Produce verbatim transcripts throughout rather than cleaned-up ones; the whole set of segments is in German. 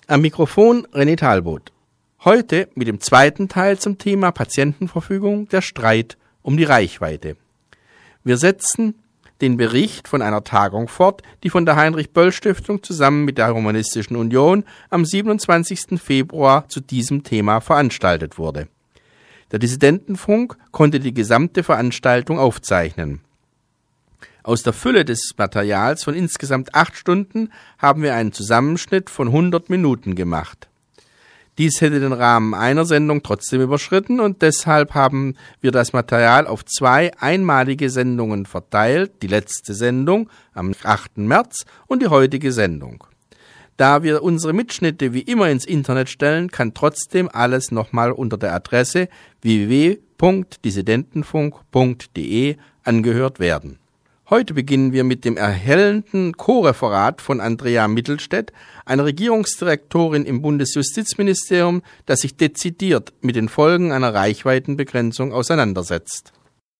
Am Mikrofon René Talbot. Heute mit dem zweiten Teil zum Thema Patientenverfügung, der Streit um die Reichweite. Wir setzen den Bericht von einer Tagung fort, die von der Heinrich-Böll-Stiftung zusammen mit der Humanistischen Union am siebenundzwanzigsten Februar zu diesem Thema veranstaltet wurde. Der Dissidentenfunk konnte die gesamte Veranstaltung aufzeichnen. Aus der Fülle des Materials von insgesamt acht Stunden haben wir einen Zusammenschnitt von hundert Minuten gemacht. Dies hätte den Rahmen einer Sendung trotzdem überschritten und deshalb haben wir das Material auf zwei einmalige Sendungen verteilt, die letzte Sendung am achten März und die heutige Sendung. Da wir unsere Mitschnitte wie immer ins Internet stellen, kann trotzdem alles nochmal unter der Adresse w w w punkt dissidentenfunk punkt d e angehört werden. Heute beginnen wir mit dem erhellenden Co-Referat von Andrea Mittelstädt, einer Regierungsdirektorin im Bundesjustizministerium, das sich dezidiert mit den Folgen einer Reichweitenbegrenzung auseinandersetzt.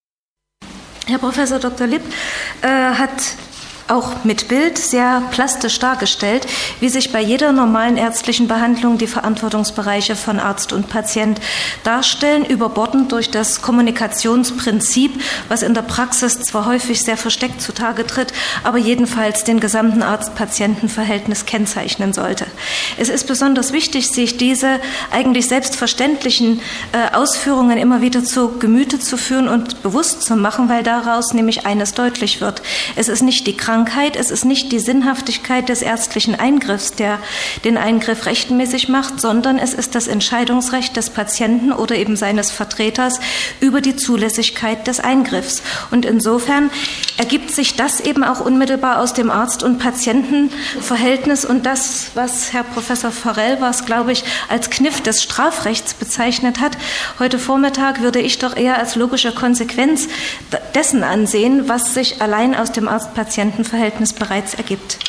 Herr Professor Doktor Lipp äh, hat auch mit Bild sehr plastisch dargestellt, wie sich bei jeder normalen ärztlichen Behandlung die Verantwortungsbereiche von Arzt und Patient darstellen, überbordend durch das Kommunikationsprinzip, was in der Praxis zwar häufig sehr versteckt zutage tritt, aber jedenfalls den gesamten Arzt-Patienten-Verhältnis kennzeichnen sollte. Es ist besonders wichtig, sich diese eigentlich selbstverständlichen äh, Ausführungen immer wieder zu Gemüte zu führen und bewusst zu machen, weil daraus nämlich eines deutlich wird. Es ist nicht die Krankheit, Es ist nicht die Sinnhaftigkeit des ärztlichen Eingriffs, der den Eingriff rechtmäßig macht, sondern es ist das Entscheidungsrecht des Patienten oder eben seines Vertreters über die Zulässigkeit des Eingriffs. Und insofern ergibt sich das eben auch unmittelbar aus dem Arzt- und Patientenverhältnis und das, was Herr Professor Forell, was glaube ich, als Kniff des Strafrechts bezeichnet hat. Heute Vormittag würde ich doch eher als logische Konsequenz dessen ansehen, was sich allein aus dem Arzt-Patienten-Verhältnis bereits ergibt.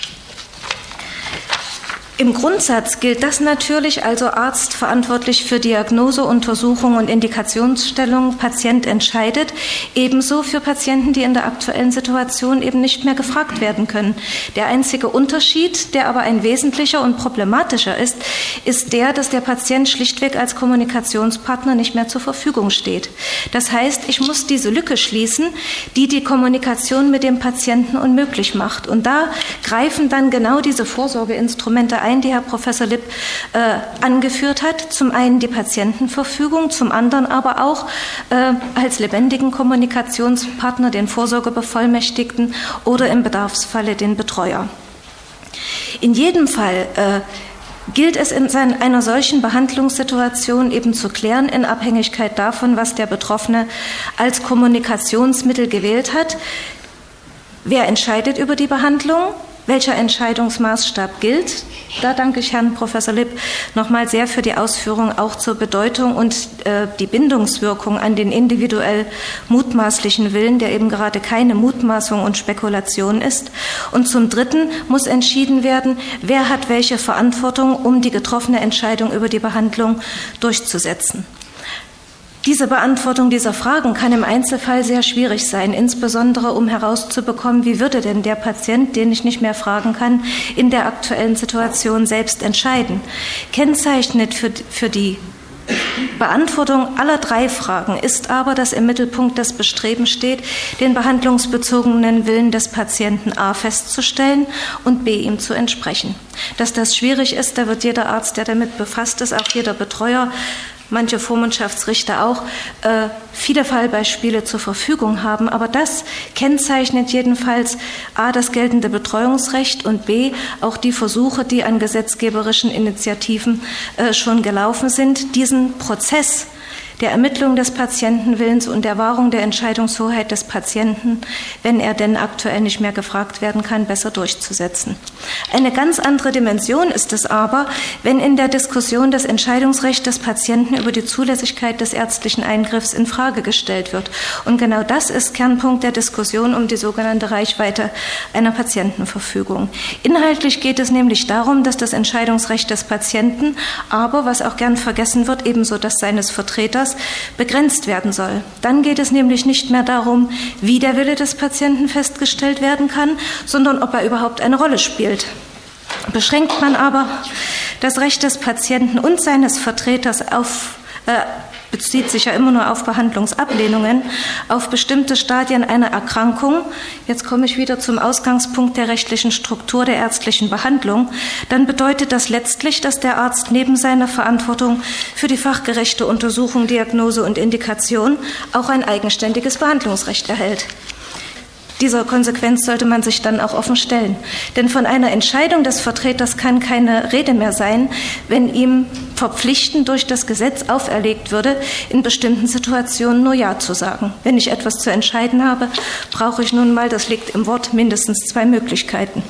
Im Grundsatz gilt das natürlich, also Arzt verantwortlich für Diagnose, Untersuchung und Indikationsstellung, Patient entscheidet, ebenso für Patienten, die in der aktuellen Situation eben nicht mehr gefragt werden können. Der einzige Unterschied, der aber ein wesentlicher und problematischer ist, ist der, dass der Patient schlichtweg als Kommunikationspartner nicht mehr zur Verfügung steht. Das heißt, ich muss diese Lücke schließen, die die Kommunikation mit dem Patienten unmöglich macht. Und da greifen dann genau diese Vorsorgeinstrumente ein, die Herr Professor Lipp äh, angeführt hat. Zum einen die Patientenverfügung, zum anderen aber auch äh, als lebendigen Kommunikationspartner den Vorsorgebevollmächtigten oder im Bedarfsfalle den Betreuer. In jedem Fall äh, gilt es in einer solchen Behandlungssituation eben zu klären, in Abhängigkeit davon, was der Betroffene als Kommunikationsmittel gewählt hat. Wer entscheidet über die Behandlung? Welcher Entscheidungsmaßstab gilt? Da danke ich Herrn Professor Lipp nochmal sehr für die Ausführung auch zur Bedeutung und äh, die Bindungswirkung an den individuell mutmaßlichen Willen, der eben gerade keine Mutmaßung und Spekulation ist. Und zum Dritten muss entschieden werden, wer hat welche Verantwortung, um die getroffene Entscheidung über die Behandlung durchzusetzen. Diese Beantwortung dieser Fragen kann im Einzelfall sehr schwierig sein, insbesondere um herauszubekommen, wie würde denn der Patient, den ich nicht mehr fragen kann, in der aktuellen Situation selbst entscheiden. Kennzeichnend für, für die Beantwortung aller drei Fragen ist aber, dass im Mittelpunkt das Bestreben steht, den behandlungsbezogenen Willen des Patienten a. festzustellen und b. ihm zu entsprechen. Dass das schwierig ist, da wird jeder Arzt, der damit befasst ist, auch jeder Betreuer, manche Vormundschaftsrichter auch, äh, viele Fallbeispiele zur Verfügung haben. Aber das kennzeichnet jedenfalls a. das geltende Betreuungsrecht und b. auch die Versuche, die an gesetzgeberischen Initiativen äh, schon gelaufen sind, diesen Prozess der Ermittlung des Patientenwillens und der Wahrung der Entscheidungshoheit des Patienten, wenn er denn aktuell nicht mehr gefragt werden kann, besser durchzusetzen. Eine ganz andere Dimension ist es aber, wenn in der Diskussion das Entscheidungsrecht des Patienten über die Zulässigkeit des ärztlichen Eingriffs in Frage gestellt wird. Und genau das ist Kernpunkt der Diskussion um die sogenannte Reichweite einer Patientenverfügung. Inhaltlich geht es nämlich darum, dass das Entscheidungsrecht des Patienten, aber, was auch gern vergessen wird, ebenso das seines Vertreters, begrenzt werden soll. Dann geht es nämlich nicht mehr darum, wie der Wille des Patienten festgestellt werden kann, sondern ob er überhaupt eine Rolle spielt. Beschränkt man aber das Recht des Patienten und seines Vertreters auf, äh, bezieht sich ja immer nur auf Behandlungsablehnungen, auf bestimmte Stadien einer Erkrankung, jetzt komme ich wieder zum Ausgangspunkt der rechtlichen Struktur der ärztlichen Behandlung, dann bedeutet das letztlich, dass der Arzt neben seiner Verantwortung für die fachgerechte Untersuchung, Diagnose und Indikation auch ein eigenständiges Behandlungsrecht erhält. Dieser Konsequenz sollte man sich dann auch offen stellen. Denn von einer Entscheidung des Vertreters kann keine Rede mehr sein, wenn ihm verpflichtend durch das Gesetz auferlegt würde, in bestimmten Situationen nur Ja zu sagen. Wenn ich etwas zu entscheiden habe, brauche ich nun mal, das liegt im Wort, mindestens zwei Möglichkeiten.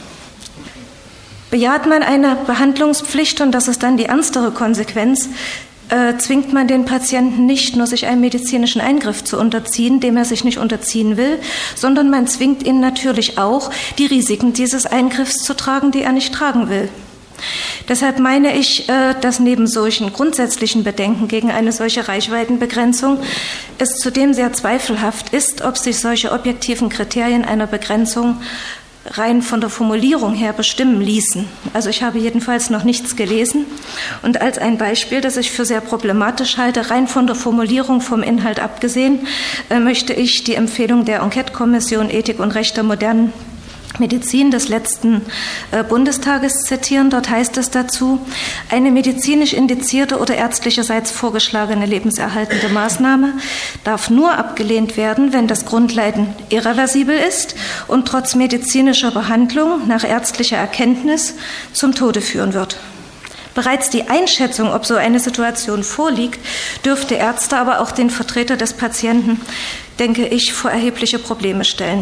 Bejaht man eine Behandlungspflicht, und das ist dann die ernstere Konsequenz, Äh, zwingt man den Patienten nicht nur, sich einem medizinischen Eingriff zu unterziehen, dem er sich nicht unterziehen will, sondern man zwingt ihn natürlich auch, die Risiken dieses Eingriffs zu tragen, die er nicht tragen will. Deshalb meine ich, äh, dass neben solchen grundsätzlichen Bedenken gegen eine solche Reichweitenbegrenzung es zudem sehr zweifelhaft ist, ob sich solche objektiven Kriterien einer Begrenzung rein von der Formulierung her bestimmen ließen. Also ich habe jedenfalls noch nichts gelesen. Und als ein Beispiel, das ich für sehr problematisch halte, rein von der Formulierung, vom Inhalt abgesehen, äh, möchte ich die Empfehlung der Enquete-Kommission Ethik und Recht der modernen Medizin des letzten äh, Bundestages zitieren. Dort heißt es dazu: Eine medizinisch indizierte oder ärztlicherseits vorgeschlagene lebenserhaltende Maßnahme darf nur abgelehnt werden, wenn das Grundleiden irreversibel ist und trotz medizinischer Behandlung nach ärztlicher Erkenntnis zum Tode führen wird. Bereits die Einschätzung, ob so eine Situation vorliegt, dürfte Ärzte, aber auch den Vertreter des Patienten, denke ich, vor erhebliche Probleme stellen.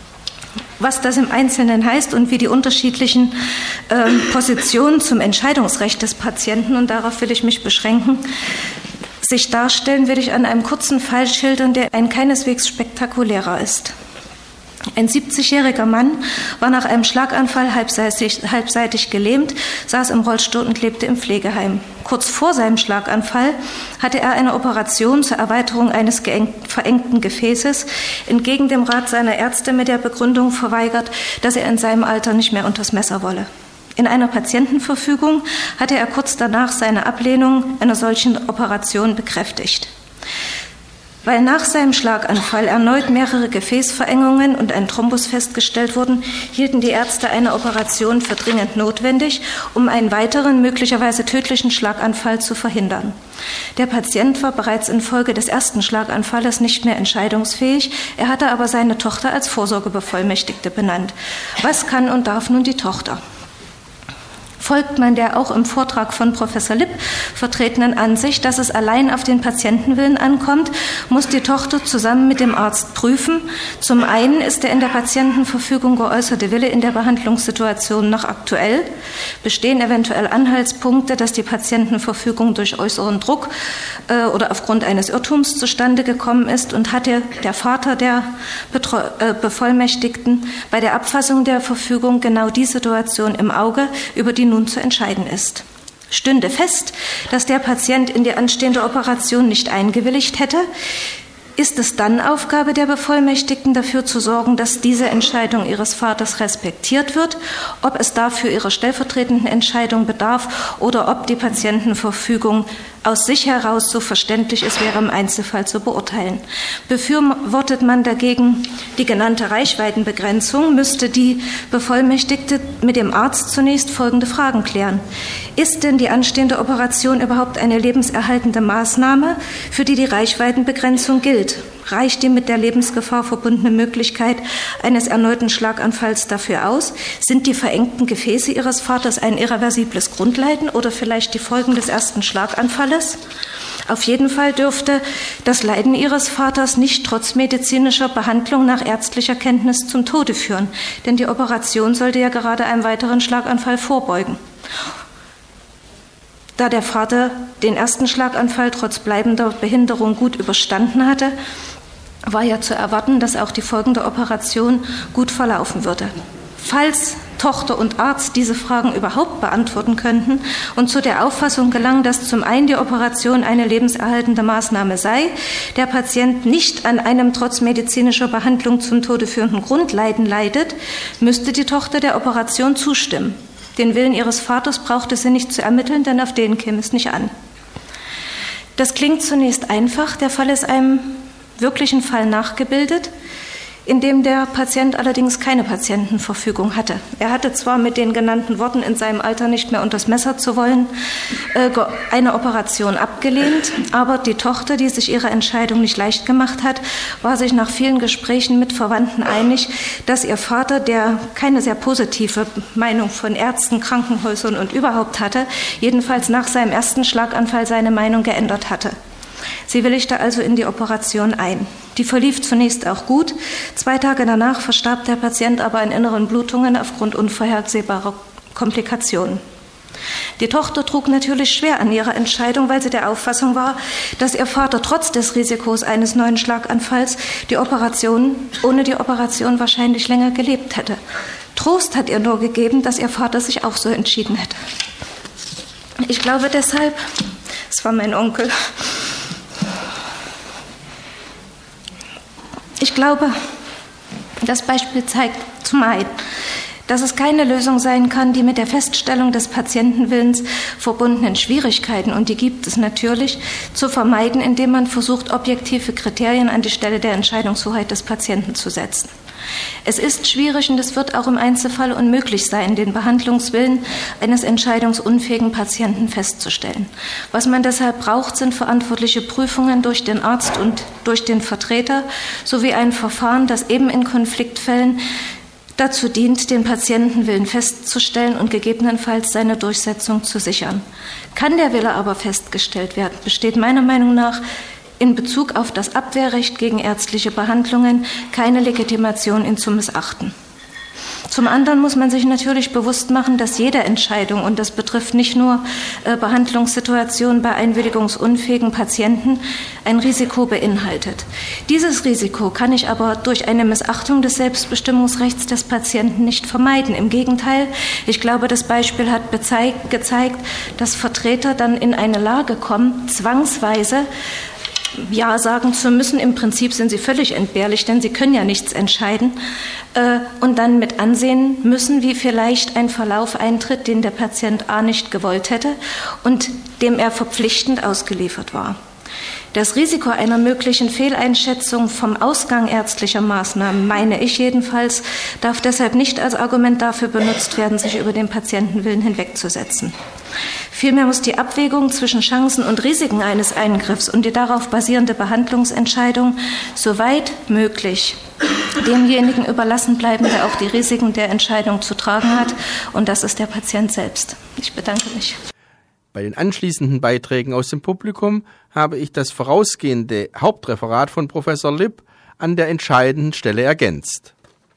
Was das im Einzelnen heißt und wie die unterschiedlichen äh, Positionen zum Entscheidungsrecht des Patienten, und darauf will ich mich beschränken, sich darstellen, will ich an einem kurzen Fall schildern, der ein keineswegs spektakulärer ist. Ein siebzigjähriger Mann war nach einem Schlaganfall halbseitig, halbseitig gelähmt, saß im Rollstuhl und lebte im Pflegeheim. Kurz vor seinem Schlaganfall hatte er eine Operation zur Erweiterung eines verengten Gefäßes entgegen dem Rat seiner Ärzte mit der Begründung verweigert, dass er in seinem Alter nicht mehr unters Messer wolle. In einer Patientenverfügung hatte er kurz danach seine Ablehnung einer solchen Operation bekräftigt. Weil nach seinem Schlaganfall erneut mehrere Gefäßverengungen und ein Thrombus festgestellt wurden, hielten die Ärzte eine Operation für dringend notwendig, um einen weiteren, möglicherweise tödlichen Schlaganfall zu verhindern. Der Patient war bereits infolge des ersten Schlaganfalles nicht mehr entscheidungsfähig, er hatte aber seine Tochter als Vorsorgebevollmächtigte benannt. Was kann und darf nun die Tochter? Folgt man der auch im Vortrag von Professor Lipp vertretenen Ansicht, dass es allein auf den Patientenwillen ankommt, muss die Tochter zusammen mit dem Arzt prüfen. Zum einen ist der in der Patientenverfügung geäußerte Wille in der Behandlungssituation noch aktuell, bestehen eventuell Anhaltspunkte, dass die Patientenverfügung durch äußeren Druck äh, oder aufgrund eines Irrtums zustande gekommen ist, und hat der, der Vater der Betreu- äh, Bevollmächtigten bei der Abfassung der Verfügung genau die Situation im Auge, über die nun zu entscheiden ist. Stünde fest, dass der Patient in die anstehende Operation nicht eingewilligt hätte, ist es dann Aufgabe der Bevollmächtigten, dafür zu sorgen, dass diese Entscheidung ihres Vaters respektiert wird, ob es dafür ihrer stellvertretenden Entscheidung bedarf oder ob die Patientenverfügung aus sich heraus so verständlich ist, wäre im Einzelfall zu beurteilen. Befürwortet man dagegen die genannte Reichweitenbegrenzung, müsste die Bevollmächtigte mit dem Arzt zunächst folgende Fragen klären. Ist denn die anstehende Operation überhaupt eine lebenserhaltende Maßnahme, für die die Reichweitenbegrenzung gilt? Reicht die mit der Lebensgefahr verbundene Möglichkeit eines erneuten Schlaganfalls dafür aus? Sind die verengten Gefäße Ihres Vaters ein irreversibles Grundleiden oder vielleicht die Folgen des ersten Schlaganfalles? Auf jeden Fall dürfte das Leiden Ihres Vaters nicht trotz medizinischer Behandlung nach ärztlicher Kenntnis zum Tode führen, denn die Operation sollte ja gerade einem weiteren Schlaganfall vorbeugen. Da der Vater den ersten Schlaganfall trotz bleibender Behinderung gut überstanden hatte, war ja zu erwarten, dass auch die folgende Operation gut verlaufen würde. Falls Tochter und Arzt diese Fragen überhaupt beantworten könnten und zu der Auffassung gelangen, dass zum einen die Operation eine lebenserhaltende Maßnahme sei, der Patient nicht an einem trotz medizinischer Behandlung zum Tode führenden Grundleiden leidet, müsste die Tochter der Operation zustimmen. Den Willen ihres Vaters brauchte sie nicht zu ermitteln, denn auf den käme es nicht an. Das klingt zunächst einfach, der Fall ist einem wirklichen Fall nachgebildet, in dem der Patient allerdings keine Patientenverfügung hatte. Er hatte zwar mit den genannten Worten, in seinem Alter nicht mehr unters Messer zu wollen, eine Operation abgelehnt, aber die Tochter, die sich ihre Entscheidung nicht leicht gemacht hat, war sich nach vielen Gesprächen mit Verwandten einig, dass ihr Vater, der keine sehr positive Meinung von Ärzten, Krankenhäusern und überhaupt hatte, jedenfalls nach seinem ersten Schlaganfall seine Meinung geändert hatte. Sie willigte also in die Operation ein. Die verlief zunächst auch gut. Zwei Tage danach verstarb der Patient aber an inneren Blutungen aufgrund unvorhersehbarer Komplikationen. Die Tochter trug natürlich schwer an ihrer Entscheidung, weil sie der Auffassung war, dass ihr Vater trotz des Risikos eines neuen Schlaganfalls die Operation, ohne die Operation wahrscheinlich länger gelebt hätte. Trost hat ihr nur gegeben, dass ihr Vater sich auch so entschieden hätte. Ich glaube deshalb, es war mein Onkel, ich glaube, das Beispiel zeigt zum einen, dass es keine Lösung sein kann, die mit der Feststellung des Patientenwillens verbundenen Schwierigkeiten, und die gibt es natürlich, zu vermeiden, indem man versucht, objektive Kriterien an die Stelle der Entscheidungshoheit des Patienten zu setzen. Es ist schwierig und es wird auch im Einzelfall unmöglich sein, den Behandlungswillen eines entscheidungsunfähigen Patienten festzustellen. Was man deshalb braucht, sind verantwortliche Prüfungen durch den Arzt und durch den Vertreter sowie ein Verfahren, das eben in Konfliktfällen dazu dient, den Patientenwillen festzustellen und gegebenenfalls seine Durchsetzung zu sichern. Kann der Wille aber festgestellt werden, besteht meiner Meinung nach in Bezug auf das Abwehrrecht gegen ärztliche Behandlungen keine Legitimation, ihn zu missachten. Zum anderen muss man sich natürlich bewusst machen, dass jede Entscheidung, und das betrifft nicht nur äh, Behandlungssituationen bei einwilligungsunfähigen Patienten, ein Risiko beinhaltet. Dieses Risiko kann ich aber durch eine Missachtung des Selbstbestimmungsrechts des Patienten nicht vermeiden. Im Gegenteil, ich glaube, das Beispiel hat bezeigt, gezeigt, dass Vertreter dann in eine Lage kommen, zwangsweise Ja sagen zu müssen. Im Prinzip sind sie völlig entbehrlich, denn sie können ja nichts entscheiden, äh, und dann mit ansehen müssen, wie vielleicht ein Verlauf eintritt, den der Patient A nicht gewollt hätte und dem er verpflichtend ausgeliefert war. Das Risiko einer möglichen Fehleinschätzung vom Ausgang ärztlicher Maßnahmen, meine ich jedenfalls, darf deshalb nicht als Argument dafür benutzt werden, sich über den Patientenwillen hinwegzusetzen. Vielmehr muss die Abwägung zwischen Chancen und Risiken eines Eingriffs und die darauf basierende Behandlungsentscheidung soweit möglich demjenigen überlassen bleiben, der auch die Risiken der Entscheidung zu tragen hat, und das ist der Patient selbst. Ich bedanke mich. Bei den anschließenden Beiträgen aus dem Publikum habe ich das vorausgehende Hauptreferat von Professor Lipp an der entscheidenden Stelle ergänzt.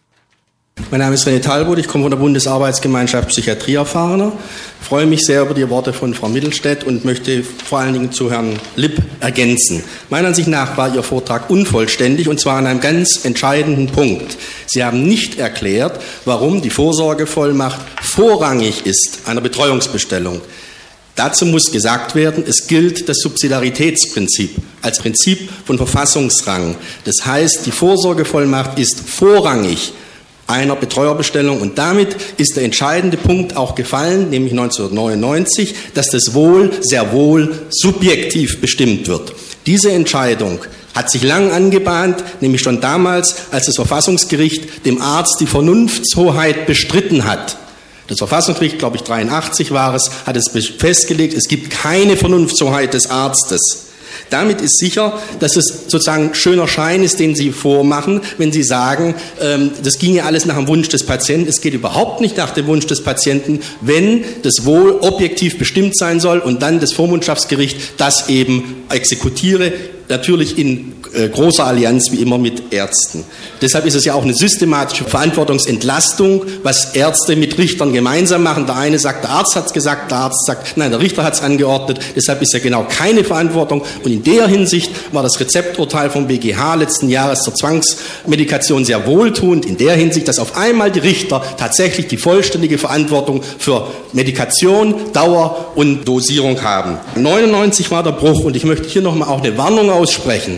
Mein Name ist René Talbot, ich komme von der Bundesarbeitsgemeinschaft Psychiatrieerfahrener. Ich freue mich sehr über die Worte von Frau Mittelstädt und möchte vor allen Dingen zu Herrn Lipp ergänzen. Meiner Ansicht nach war Ihr Vortrag unvollständig, und zwar an einem ganz entscheidenden Punkt. Sie haben nicht erklärt, warum die Vorsorgevollmacht vorrangig ist einer Betreuungsbestellung. Dazu muss gesagt werden, es gilt das Subsidiaritätsprinzip als Prinzip von Verfassungsrang. Das heißt, die Vorsorgevollmacht ist vorrangig einer Betreuerbestellung, und damit ist der entscheidende Punkt auch gefallen, nämlich neunzehnhundertneunundneunzig, dass das Wohl sehr wohl subjektiv bestimmt wird. Diese Entscheidung hat sich lang angebahnt, nämlich schon damals, als das Verfassungsgericht dem Arzt die Vernunftshoheit bestritten hat. Das Verfassungsgericht, glaube ich, dreiundachtzig war es, hat es festgelegt, es gibt keine Vernunftshoheit des Arztes. Damit ist sicher, dass es sozusagen schöner Schein ist, den Sie vormachen, wenn Sie sagen, ähm, das ginge alles nach dem Wunsch des Patienten. Es geht überhaupt nicht nach dem Wunsch des Patienten, wenn das Wohl objektiv bestimmt sein soll und dann das Vormundschaftsgericht das eben exekutiere, natürlich in äh, großer Allianz wie immer mit Ärzten. Deshalb ist es ja auch eine systematische Verantwortungsentlastung, was Ärzte mit Richtern gemeinsam machen. Der eine sagt, der Arzt hat es gesagt, der Arzt sagt, nein, der Richter hat es angeordnet. Deshalb ist ja genau keine Verantwortung. Und in der Hinsicht war das Rezepturteil vom B G H letzten Jahres zur Zwangsmedikation sehr wohltuend. In der Hinsicht, dass auf einmal die Richter tatsächlich die vollständige Verantwortung für Medikation, Dauer und Dosierung haben. neunundneunzig war der Bruch, und ich möchte hier nochmal auch eine Warnung aussprechen.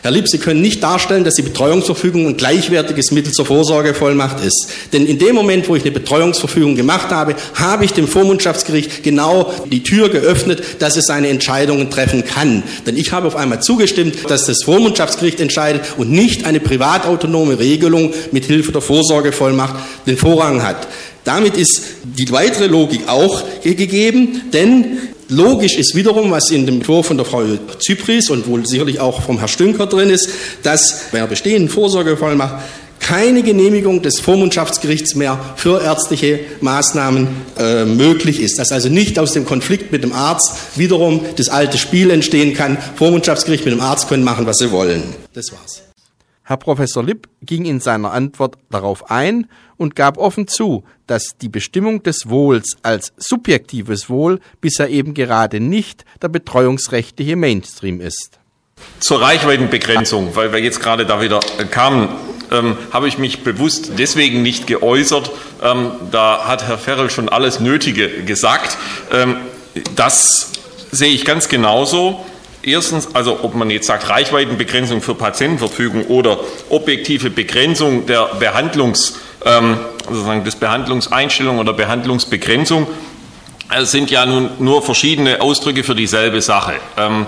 Herr Lipp, Sie können nicht darstellen, dass die Betreuungsverfügung ein gleichwertiges Mittel zur Vorsorgevollmacht ist. Denn in dem Moment, wo ich eine Betreuungsverfügung gemacht habe, habe ich dem Vormundschaftsgericht genau die Tür geöffnet, dass es seine Entscheidungen treffen kann. Denn ich habe auf einmal zugestimmt, dass das Vormundschaftsgericht entscheidet und nicht eine privatautonome Regelung mit Hilfe der Vorsorgevollmacht den Vorrang hat. Damit ist die weitere Logik auch gegeben, denn logisch ist wiederum, was in dem Entwurf von der Frau Zypries und wohl sicherlich auch vom Herrn Stünker drin ist, dass bei einer bestehenden Vorsorgevollmacht keine Genehmigung des Vormundschaftsgerichts mehr für ärztliche Maßnahmen äh, möglich ist. Dass also nicht aus dem Konflikt mit dem Arzt wiederum das alte Spiel entstehen kann. Vormundschaftsgericht mit dem Arzt können machen, was sie wollen. Das war's. Herr Professor Lipp ging in seiner Antwort darauf ein und gab offen zu, dass die Bestimmung des Wohls als subjektives Wohl bisher eben gerade nicht der betreuungsrechtliche Mainstream ist. Zur Reichweitenbegrenzung, weil wir jetzt gerade da wieder kamen, ähm, habe ich mich bewusst deswegen nicht geäußert. Ähm, da hat Herr Ferrell schon alles Nötige gesagt. Ähm, das sehe ich ganz genauso. Erstens, also ob man jetzt sagt Reichweitenbegrenzung für Patientenverfügung oder objektive Begrenzung der Behandlungs, ähm, sozusagen des Behandlungseinstellung oder Behandlungsbegrenzung, äh, sind ja nun nur verschiedene Ausdrücke für dieselbe Sache. Ähm,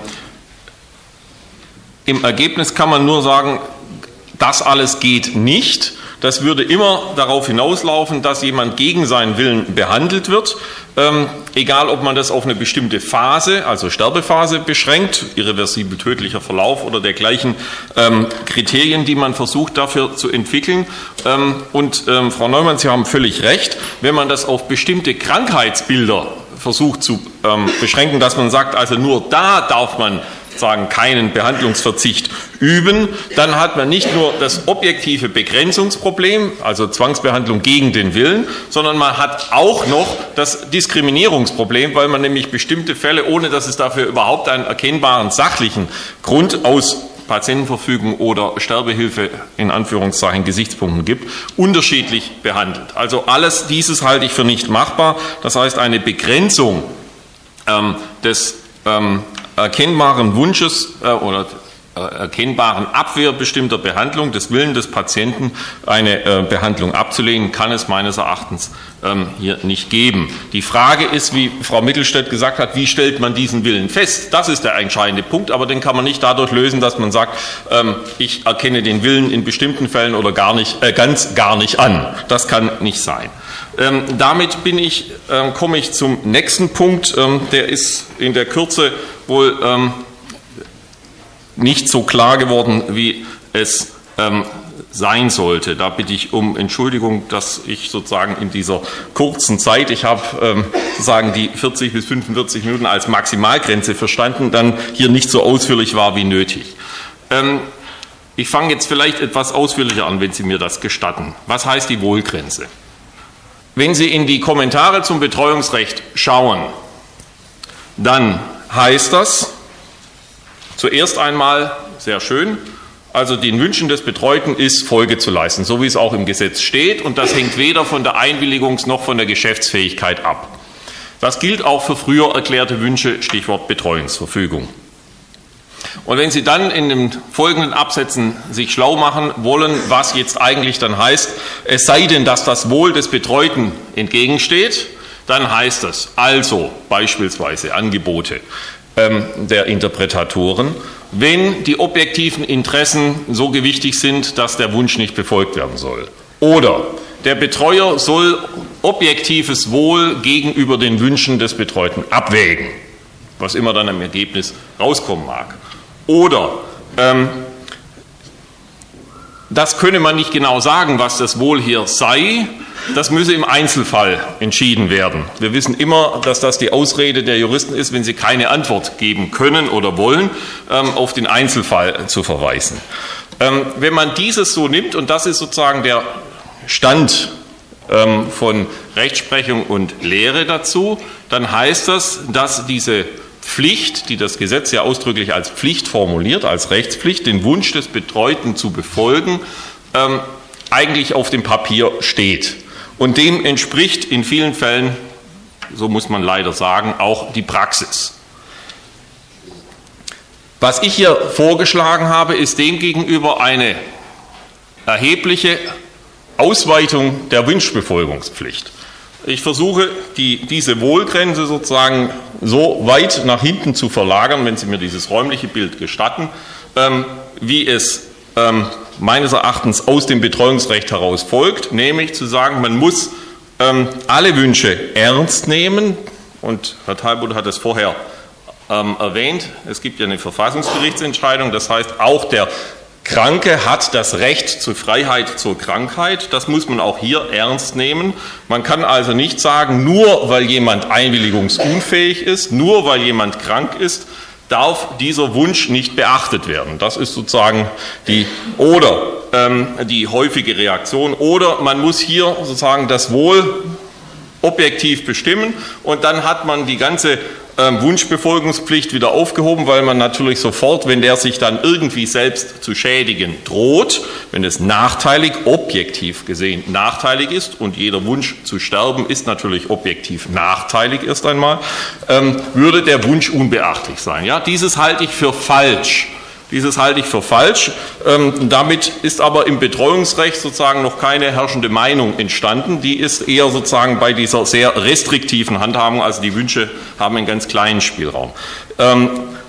Im Ergebnis kann man nur sagen, das alles geht nicht. Das würde immer darauf hinauslaufen, dass jemand gegen seinen Willen behandelt wird, ähm, egal ob man das auf eine bestimmte Phase, also Sterbephase beschränkt, irreversibel tödlicher Verlauf oder dergleichen ähm, Kriterien, die man versucht dafür zu entwickeln. Ähm, und ähm, Frau Neumann, Sie haben völlig recht, wenn man das auf bestimmte Krankheitsbilder versucht zu ähm, beschränken, dass man sagt, also nur da darf man sagen, keinen Behandlungsverzicht üben, dann hat man nicht nur das objektive Begrenzungsproblem, also Zwangsbehandlung gegen den Willen, sondern man hat auch noch das Diskriminierungsproblem, weil man nämlich bestimmte Fälle, ohne dass es dafür überhaupt einen erkennbaren sachlichen Grund aus Patientenverfügung oder Sterbehilfe in Anführungszeichen Gesichtspunkten gibt, unterschiedlich behandelt. Also alles dieses halte ich für nicht machbar. Das heißt, eine Begrenzung ähm, des ähm, erkennbaren Wunsches äh, oder äh, erkennbaren Abwehr bestimmter Behandlung des Willens des Patienten, eine äh, Behandlung abzulehnen, kann es meines Erachtens ähm, hier nicht geben. Die Frage ist, wie Frau Mittelstädt gesagt hat, wie stellt man diesen Willen fest? Das ist der entscheidende Punkt, aber den kann man nicht dadurch lösen, dass man sagt, ähm, ich erkenne den Willen in bestimmten Fällen oder gar nicht, äh, ganz gar nicht an. Das kann nicht sein. Ähm, damit bin ich, ähm, komme ich zum nächsten Punkt, ähm, der ist in der Kürze wohl ähm, nicht so klar geworden, wie es ähm, sein sollte. Da bitte ich um Entschuldigung, dass ich sozusagen in dieser kurzen Zeit, ich habe ähm, sozusagen die vierzig bis fünfundvierzig Minuten als Maximalgrenze verstanden, dann hier nicht so ausführlich war wie nötig. Ähm, ich fange jetzt vielleicht etwas ausführlicher an, wenn Sie mir das gestatten. Was heißt die Wohlgrenze? Wenn Sie in die Kommentare zum Betreuungsrecht schauen, dann heißt das zuerst einmal, sehr schön, also den Wünschen des Betreuten ist Folge zu leisten, so wie es auch im Gesetz steht, und das hängt weder von der Einwilligungs- noch von der Geschäftsfähigkeit ab. Das gilt auch für früher erklärte Wünsche, Stichwort Betreuungsverfügung. Und wenn Sie dann in den folgenden Absätzen sich schlau machen wollen, was jetzt eigentlich dann heißt, es sei denn, dass das Wohl des Betreuten entgegensteht, dann heißt es also beispielsweise Angebote ähm, der Interpretatoren, wenn die objektiven Interessen so gewichtig sind, dass der Wunsch nicht befolgt werden soll. Oder der Betreuer soll objektives Wohl gegenüber den Wünschen des Betreuten abwägen, was immer dann im Ergebnis rauskommen mag. Oder ähm, das könne man nicht genau sagen, was das Wohl hier sei. Das müsse im Einzelfall entschieden werden. Wir wissen immer, dass das die Ausrede der Juristen ist, wenn sie keine Antwort geben können oder wollen, ähm, auf den Einzelfall zu verweisen. Ähm, wenn man dieses so nimmt, und das ist sozusagen der Stand ähm, von Rechtsprechung und Lehre dazu, dann heißt das, dass diese Pflicht, die das Gesetz ja ausdrücklich als Pflicht formuliert, als Rechtspflicht, den Wunsch des Betreuten zu befolgen, ähm, eigentlich auf dem Papier steht. Und dem entspricht in vielen Fällen, so muss man leider sagen, auch die Praxis. Was ich hier vorgeschlagen habe, ist demgegenüber eine erhebliche Ausweitung der Wunschbefolgungspflicht. Ich versuche, die, diese Wohlgrenze sozusagen so weit nach hinten zu verlagern, wenn Sie mir dieses räumliche Bild gestatten, ähm, wie es ähm, meines Erachtens aus dem Betreuungsrecht heraus folgt, nämlich zu sagen, man muss ähm, alle Wünsche ernst nehmen, und Herr Talbot hat es vorher ähm, erwähnt, es gibt ja eine Verfassungsgerichtsentscheidung, das heißt, auch der Kranke hat das Recht zur Freiheit zur Krankheit. Das muss man auch hier ernst nehmen. Man kann also nicht sagen, nur weil jemand einwilligungsunfähig ist, nur weil jemand krank ist, darf dieser Wunsch nicht beachtet werden. Das ist sozusagen die oder ähm, die häufige Reaktion. Oder man muss hier sozusagen das Wohl objektiv bestimmen, und dann hat man die ganze ähm, Wunschbefolgungspflicht wieder aufgehoben, weil man natürlich sofort, wenn der sich dann irgendwie selbst zu schädigen droht, wenn es nachteilig, objektiv gesehen nachteilig ist, und jeder Wunsch zu sterben ist natürlich objektiv nachteilig erst einmal, ähm, würde der Wunsch unbeachtlich sein. Ja, dieses halte ich für falsch. Dieses halte ich für falsch. Ähm, damit ist aber im Betreuungsrecht sozusagen noch keine herrschende Meinung entstanden. Die ist eher sozusagen bei dieser sehr restriktiven Handhabung, also die Wünsche haben einen ganz kleinen Spielraum. Ähm,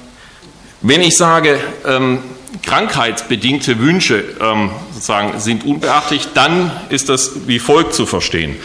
wenn ich sage, ähm, krankheitsbedingte Wünsche ähm, sozusagen sind unbeachtlich, dann ist das wie folgt zu verstehen.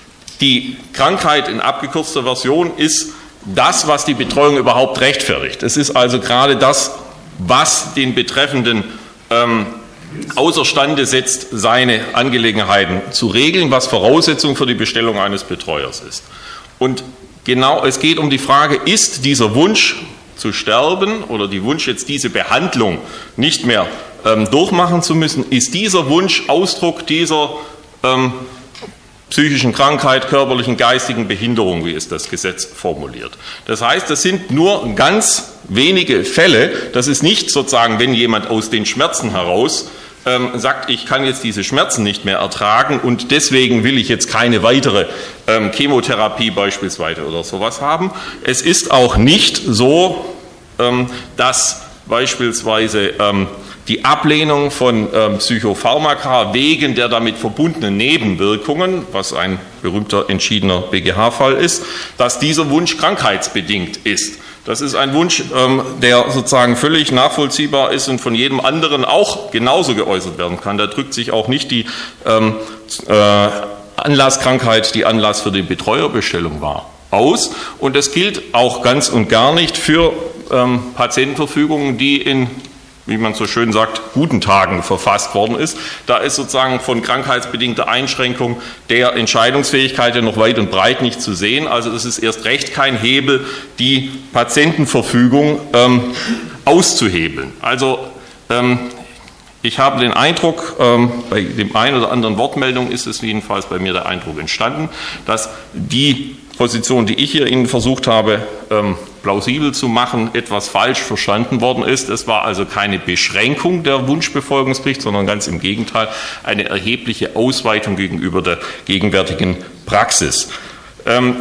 Die Krankheit in abgekürzter Version ist das, was die Betreuung überhaupt rechtfertigt. Es ist also gerade das, was den Betreffenden ähm, außerstande setzt, seine Angelegenheiten zu regeln, was Voraussetzung für die Bestellung eines Betreuers ist. Und genau, es geht um die Frage, ist dieser Wunsch zu sterben oder die Wunsch, jetzt diese Behandlung nicht mehr ähm, durchmachen zu müssen, ist dieser Wunsch Ausdruck dieser ähm, psychischen Krankheit, körperlichen, geistigen Behinderung, wie es das Gesetz formuliert. Das heißt, das sind nur ganz wenige Fälle. Das ist nicht sozusagen, wenn jemand aus den Schmerzen heraus ähm, sagt, ich kann jetzt diese Schmerzen nicht mehr ertragen und deswegen will ich jetzt keine weitere ähm, Chemotherapie beispielsweise oder sowas haben. Es ist auch nicht so, ähm, dass beispielsweise ähm, die Ablehnung von ähm, Psychopharmaka wegen der damit verbundenen Nebenwirkungen, was ein berühmter entschiedener B G H-Fall ist, dass dieser Wunsch krankheitsbedingt ist. Das ist ein Wunsch, ähm, der sozusagen völlig nachvollziehbar ist und von jedem anderen auch genauso geäußert werden kann. Da drückt sich auch nicht die ähm, äh, Anlasskrankheit, die Anlass für die Betreuerbestellung war, aus. Und das gilt auch ganz und gar nicht für ähm, Patientenverfügungen, die in, wie man so schön sagt, guten Tagen verfasst worden ist. Da ist sozusagen von krankheitsbedingter Einschränkung der Entscheidungsfähigkeit ja noch weit und breit nicht zu sehen. Also das ist erst recht kein Hebel, die Patientenverfügung ähm, auszuhebeln. Also ähm, ich habe den Eindruck, ähm, bei dem einen oder anderen Wortmeldung ist es jedenfalls bei mir der Eindruck entstanden, dass die Position, die ich hier Ihnen versucht habe, ähm, plausibel zu machen, etwas falsch verstanden worden ist. Es war also keine Beschränkung der Wunschbefolgungspflicht, sondern ganz im Gegenteil eine erhebliche Ausweitung gegenüber der gegenwärtigen Praxis. Ähm,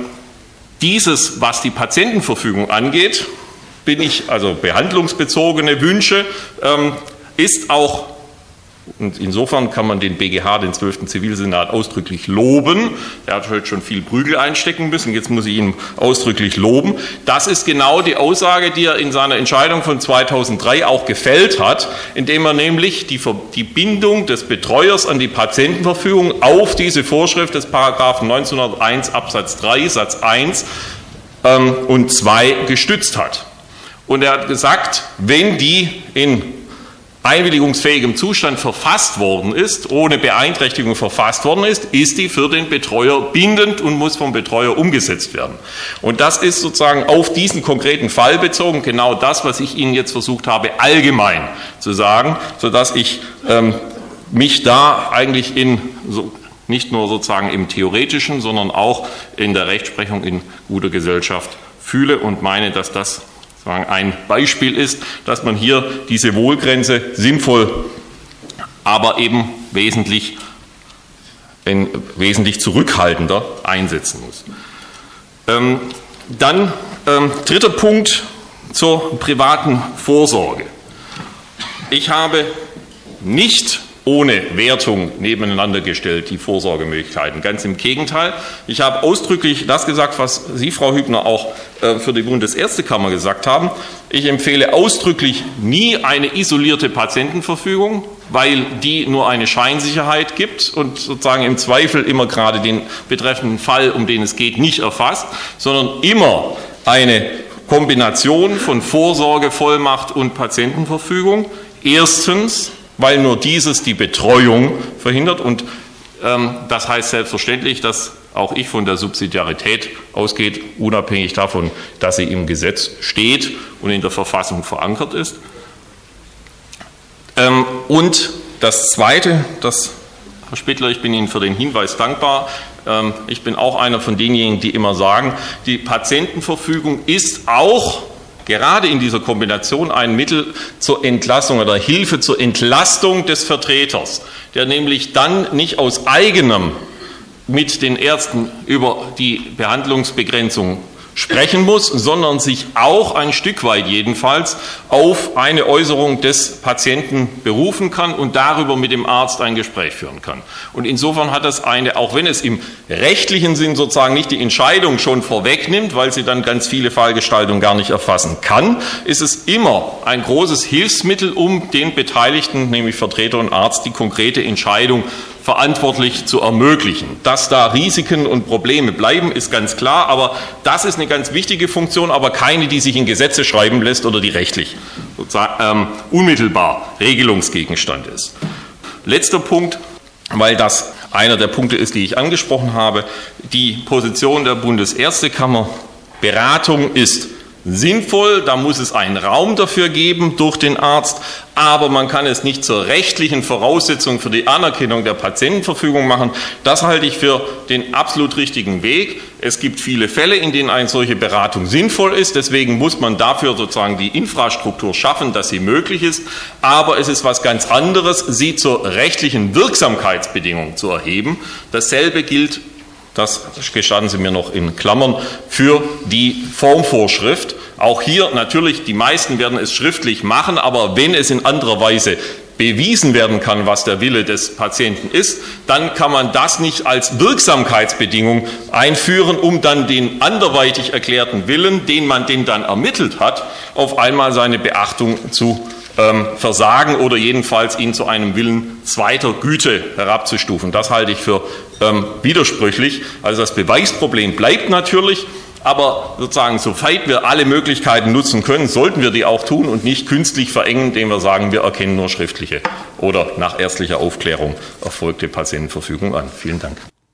dieses, was die Patientenverfügung angeht, bin ich, also behandlungsbezogene Wünsche, ähm, ist auch, und insofern kann man den B G H, den zwölften Zivilsenat, ausdrücklich loben. Er hat heute schon viel Prügel einstecken müssen, jetzt muss ich ihn ausdrücklich loben. Das ist genau die Aussage, die er in seiner Entscheidung von zweitausenddrei auch gefällt hat, indem er nämlich die, die Bindung des Betreuers an die Patientenverfügung auf diese Vorschrift des Paragraphen neunzehnhunderteins Absatz drei Satz eins ähm, und zwei gestützt hat. Und er hat gesagt, wenn die in einwilligungsfähigem Zustand verfasst worden ist, ohne Beeinträchtigung verfasst worden ist, ist die für den Betreuer bindend und muss vom Betreuer umgesetzt werden. Und das ist sozusagen auf diesen konkreten Fall bezogen genau das, was ich Ihnen jetzt versucht habe, allgemein zu sagen, sodass ich ähm, mich da eigentlich in, so, nicht nur sozusagen im Theoretischen, sondern auch in der Rechtsprechung in guter Gesellschaft fühle und meine, dass das ein Beispiel ist, dass man hier diese Wohlgrenze sinnvoll, aber eben wesentlich, in, wesentlich zurückhaltender einsetzen muss. Ähm, dann ähm, dritter Punkt, zur privaten Vorsorge. Ich habe nicht ohne Wertung nebeneinander gestellt, die Vorsorgemöglichkeiten. Ganz im Gegenteil. Ich habe ausdrücklich das gesagt, was Sie, Frau Hübner, auch äh, für die Bundesärztekammer gesagt haben. Ich empfehle ausdrücklich nie eine isolierte Patientenverfügung, weil die nur eine Scheinsicherheit gibt und sozusagen im Zweifel immer gerade den betreffenden Fall, um den es geht, nicht erfasst, sondern immer eine Kombination von Vorsorge, Vollmacht und Patientenverfügung. Erstens, weil nur dieses die Betreuung verhindert. Und ähm, das heißt selbstverständlich, dass auch ich von der Subsidiarität ausgeht, unabhängig davon, dass sie im Gesetz steht und in der Verfassung verankert ist. Ähm, und das Zweite, das, Herr Spittler, ich bin Ihnen für den Hinweis dankbar. Ähm, ich bin auch einer von denjenigen, die immer sagen, die Patientenverfügung ist auch gerade in dieser Kombination ein Mittel zur Entlassung oder Hilfe zur Entlastung des Vertreters, der nämlich dann nicht aus eigenem mit den Ärzten über die Behandlungsbegrenzung sprechen muss, sondern sich auch ein Stück weit jedenfalls auf eine Äußerung des Patienten berufen kann und darüber mit dem Arzt ein Gespräch führen kann. Und insofern hat das eine, auch wenn es im rechtlichen Sinn sozusagen nicht die Entscheidung schon vorwegnimmt, weil sie dann ganz viele Fallgestaltungen gar nicht erfassen kann, ist es immer ein großes Hilfsmittel, um den Beteiligten, nämlich Vertreter und Arzt, die konkrete Entscheidung verantwortlich zu ermöglichen. Dass da Risiken und Probleme bleiben, ist ganz klar, aber das ist eine ganz wichtige Funktion, aber keine, die sich in Gesetze schreiben lässt oder die rechtlich sozusagen, ähm, unmittelbar Regelungsgegenstand ist. Letzter Punkt, weil das einer der Punkte ist, die ich angesprochen habe, die Position der Bundesärztekammer: Beratung ist sinnvoll, da muss es einen Raum dafür geben durch den Arzt, aber man kann es nicht zur rechtlichen Voraussetzung für die Anerkennung der Patientenverfügung machen. Das halte ich für den absolut richtigen Weg. Es gibt viele Fälle, in denen eine solche Beratung sinnvoll ist, deswegen muss man dafür sozusagen die Infrastruktur schaffen, dass sie möglich ist, aber es ist was ganz anderes, sie zur rechtlichen Wirksamkeitsbedingung zu erheben. Dasselbe gilt, das gestatten Sie mir noch in Klammern, für die Formvorschrift. Auch hier natürlich, die meisten werden es schriftlich machen, aber wenn es in anderer Weise bewiesen werden kann, was der Wille des Patienten ist, dann kann man das nicht als Wirksamkeitsbedingung einführen, um dann den anderweitig erklärten Willen, den man den dann ermittelt hat, auf einmal seine Beachtung zu ähm, versagen oder jedenfalls ihn zu einem Willen zweiter Güte herabzustufen. Das halte ich für ähm, widersprüchlich. Also das Beweisproblem bleibt natürlich, aber sozusagen, soweit wir alle Möglichkeiten nutzen können, sollten wir die auch tun und nicht künstlich verengen, indem wir sagen, wir erkennen nur schriftliche oder nach ärztlicher Aufklärung erfolgte Patientenverfügung an. Vielen Dank.